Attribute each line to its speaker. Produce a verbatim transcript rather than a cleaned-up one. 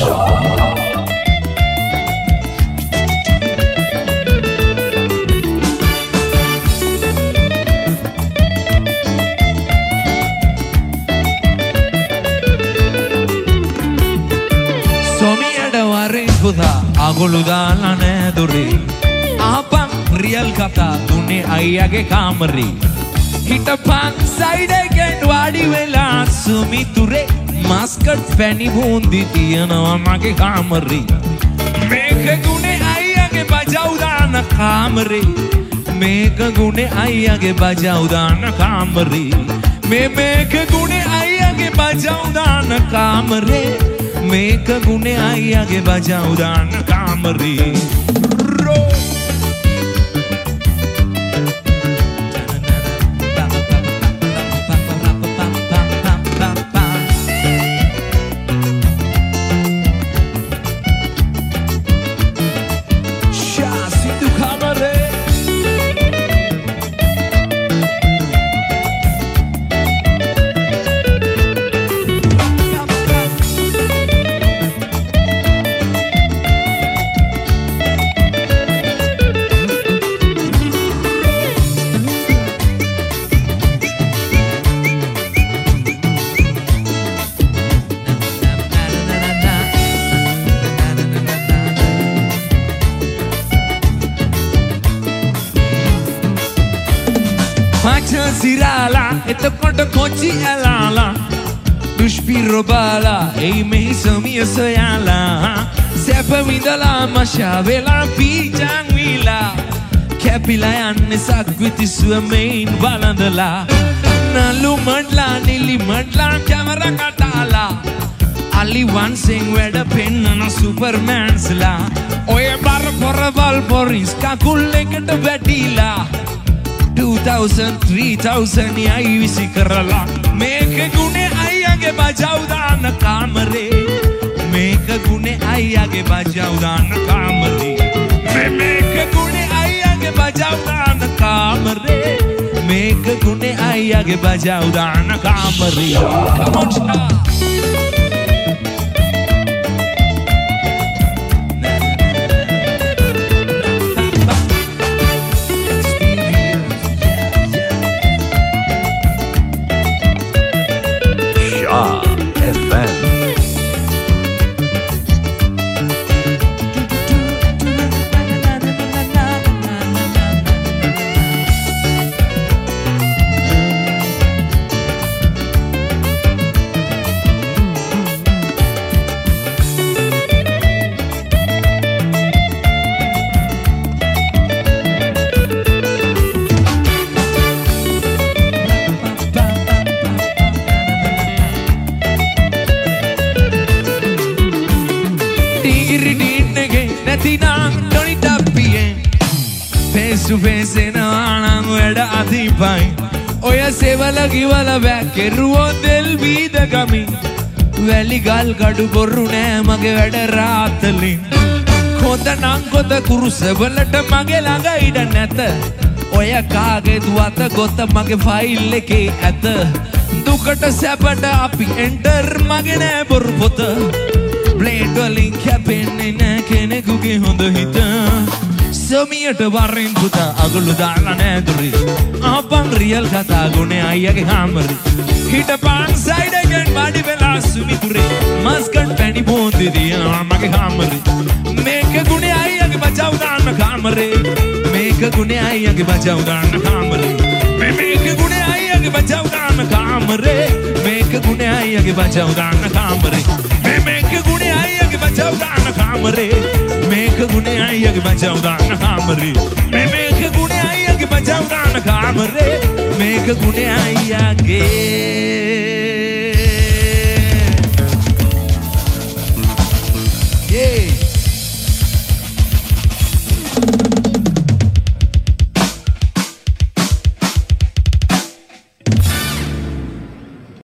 Speaker 1: අගොළු දාලා නෑ දොරේ ආපන් රියල් කතා දුන්නේ අයියාගේ කාමරේ හිටපන් සයිඩ් එකෙන් වාඩි වෙලා සුමිතුරේ මස්කට් පැණි බූන්දි තියනවා මගේ කාමරේ මේක ගුනේ අයියාගේ බජව් දාන කාමරේ මේක ගුනේ අයියාගේ බජව් දාන කාමරේ මේ මේක ගුනේ අයියාගේ බජව් දාන කාමරේ මේක ගුනේ අයියාගේ බජව් දාන කාමරේ Sirala, එතකොට කොචි ඇලාලා දුෂ්පිරෝ බාලා එයි මෙහි සමිය සොයාලා සැප විඳලා මශා වෙලා පීජන් වීලා කැපිලා යන්නේ සක්විති සුවමෙන් වළඳලා නලු මඩ්ලා නිලි මඩ්ලා කැමරා කටාලා අලි වන්සෙන් වැඩ පෙන්නන සුපර්මෑන්ස්ලා ඔය බර පොරවල් පොරිස් කකුල් එකට වැටිලා two thousand three thousand යයි විසි කරලා මේක ගුනේ අයියාගේ බජව් දාන කාමරේ මේක ගුනේ අයියාගේ බජව් දාන කාමරේ මේ මේක ගුනේ අයියාගේ බජව් දාන කාමරේ මේක ගුනේ අයියාගේ බජව් දාන කාමරේ come on star ඔය සෙවල කිවල වැක්කෙරුවෝ දෙල් වීද ගමින් වැලි ගල් ගඩු බොරු නෑ මගේ වැඩ රාත්තලින් කොත නං කොත කුරුසවලට මගේ ළඟ ඉඩ නැත ඔය කාගෙත් වත ගොත මගේ ෆයිල් එකේ ඇත දුකට සැපට අපි එන්ටර් මගේ නෑ බොරු පොත බ්ලේඩ් වලින් කැපෙන්නේ නෑ කෙනෙකුගේ හොඳ හිත සමියට වරින් පුතා අගොළු දාලා නෑ දොරේ ආපන් රියල් කතා ගුනේ අයියාගේ කාමරේ හිටපන් සයිඩ් එකෙන් වාඩි වෙලා සුමිතුරේ මස්කට් පැණි බෝන්දි තියනවා මගේ කාමරේ මේක ගුනේ අයියාගේ බජව් දාන කාමරේ මේක ගුනේ අයියාගේ බජව් දාන කාමරේ මේ මේක ගුනේ අයියාගේ බජව් දාන කාමරේ මේක ගුනේ අයියාගේ බජව් දාන කාමරේ මේ මේක ගුනේ අයියාගේ බජව් දාන කාමරේ මේක ගුනේ අයියාගේ බජව් දාන කාමරේ මේ මේක ගුනේ අයියාගේ බජව් දාන කාමරේ මේක ගුනේ අයියාගේ yeah